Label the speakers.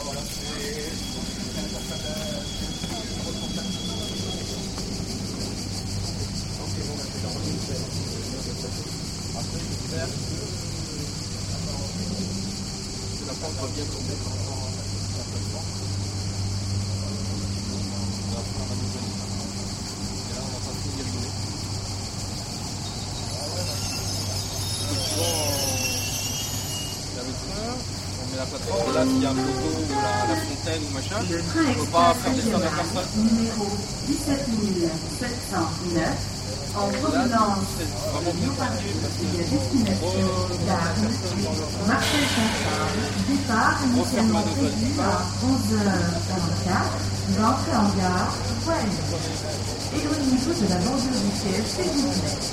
Speaker 1: La pente va bien tomber par rapport à la plateforme. Et après, on va nous venir. Et là, on va pas trop y rigoler. On met la plateforme, et là, s'il y a un poteau ou la fontaine ou machin, on ne peut pas faire descendre la personne.
Speaker 2: Numéro 17709. En provenance de Lyon-Paris et à destination d'Arles, Marseille Centrale, départ initialement prévu à 11h44, l'entrée en gare, Poil. Éloignez-vous de la bordure du siège, s'il vous plaît.